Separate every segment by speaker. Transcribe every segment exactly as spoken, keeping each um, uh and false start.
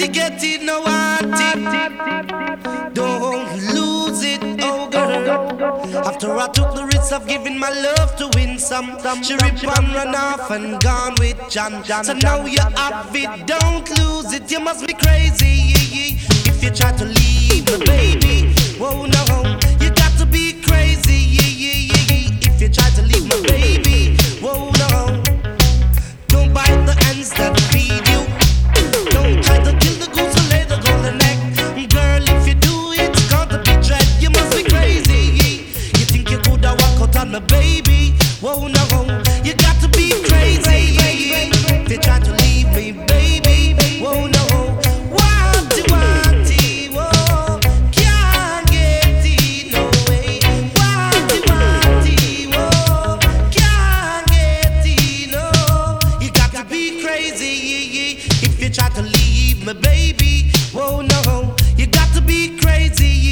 Speaker 1: you get it, no want it. Don't lose it, oh girl. After I took the risk of giving my love to win some, she ripped and run off and gone with John. So now you have it, don't lose it. You must be crazy if you try to leave me, baby. Whoa, no, you got to be crazy if you try to leave me, baby. Whoa, no, don't bite the hands that feed you. Don't try to kill the goose or lay the golden egg. Girl, if you do it, it's got to be dread. You must be crazy. You think you could have walked out on me, baby? Whoa, no, you got to be crazy if you try to leave me, baby. Whoa, no, want it, want it, whoa, can't get it, no way. Want it, want it, whoa, can't get it, no. You got to be crazy if you try to leave me, baby. Whoa, no, you got to be crazy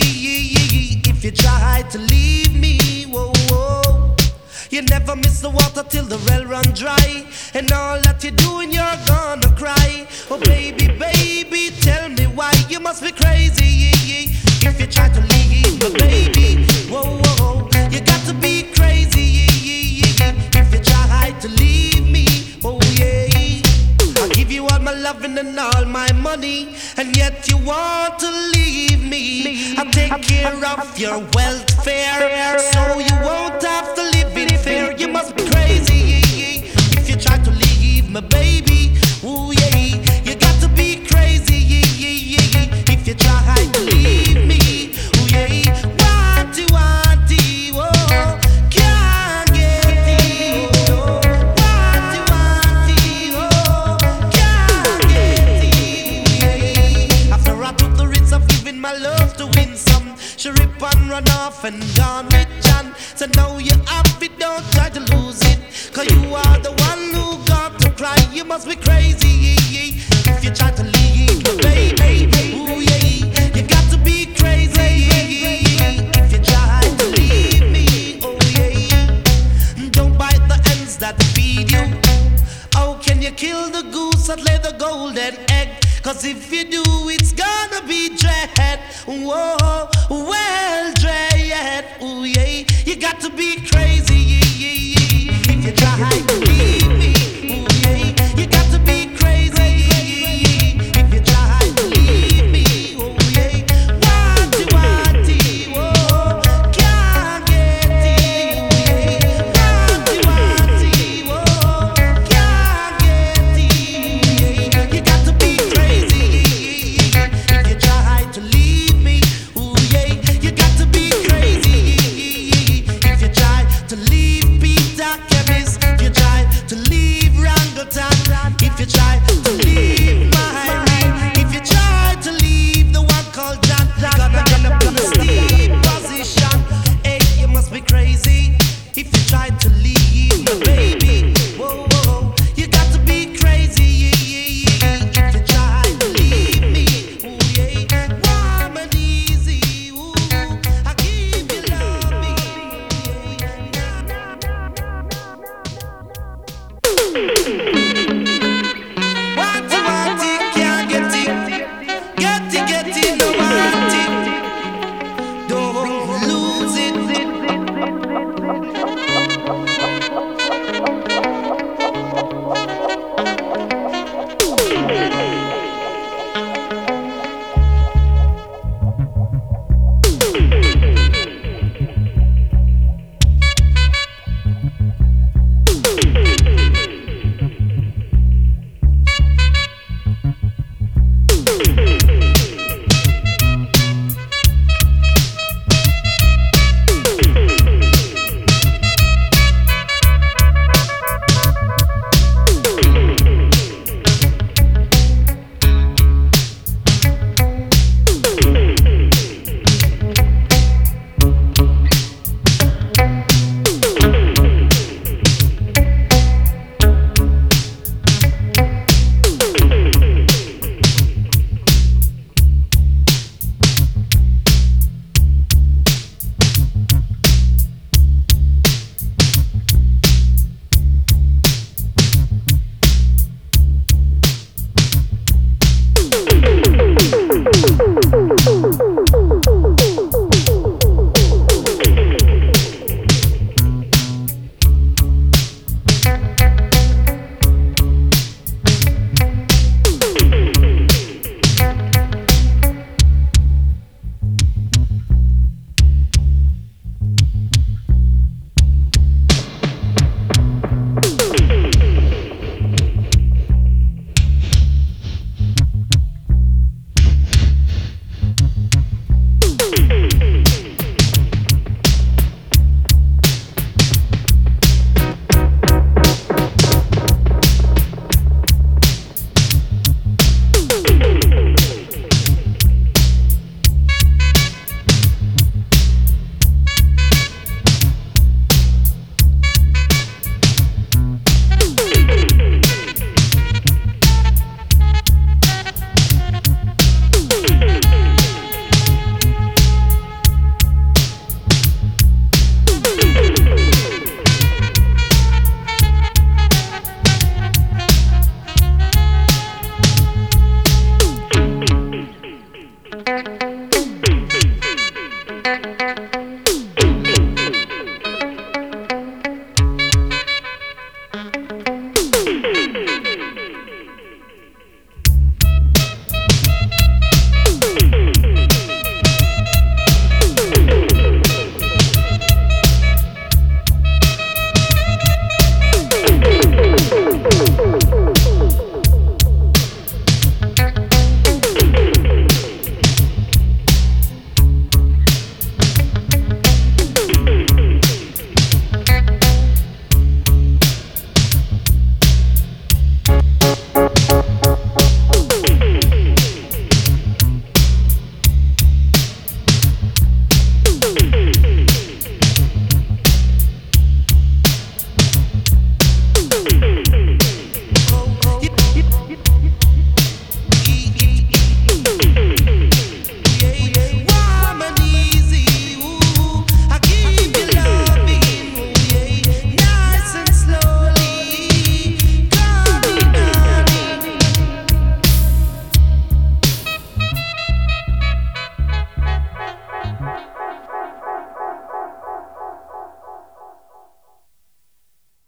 Speaker 1: if you try to leave me. Whoa, whoa. You never miss the water till the well run dry, and all that you're doing, you're gonna cry. Oh baby, baby, tell me why you must be crazy if you try to leave me, baby. Whoa, whoa, you got to be crazy if you try to leave me. Oh yeah, I give you all my loving and all my money, and yet you want to leave me. I take care of your welfare, so you won't have to live in fear. You must be crazy if you try to leave me, baby. Ooh yeah, you got to be crazy if you try to leave me. Ooh yeah, want it, want it, whoa, can't get it. Oh, want it, want it, whoa, can't get it. Yeah. After I took the risk of giving my love to win some, she rip and run off and gone with John. So now you have it, don't try to lose it, 'cause you are the one who got to cry. You must be crazy if you try to leave me, baby. Ooh yeah, you got to be crazy if you try to leave me. Oh yeah, don't bite the hands that feed you. How can you kill the goose that lay the golden egg? 'Cause if you do, it's gonna be dread. Whoa, well dread. Ooh yeah, you got to be crazy if you try to leave me. Ooh yeah, you got to be crazy if you try to leave me. Oh yeah, want it, want it, whoa, can't get it. Ooh yeah, want it, want it, whoa, can't get it. Yeah, you got to be crazy if you try to leave me. Ooh yeah, you got to be crazy if you try to leave Peter Chemist. If you try to leave Rangotan, if you try to leave Myrie, if you try to leave the one called John, gonna end up in a steep position. Hey, you must be crazy if you try to leave me, baby. Whoa, whoa, you got to be crazy if you try to leave me. Ooh yeah, warm and easy. Ooh, I give you loving. Yeah.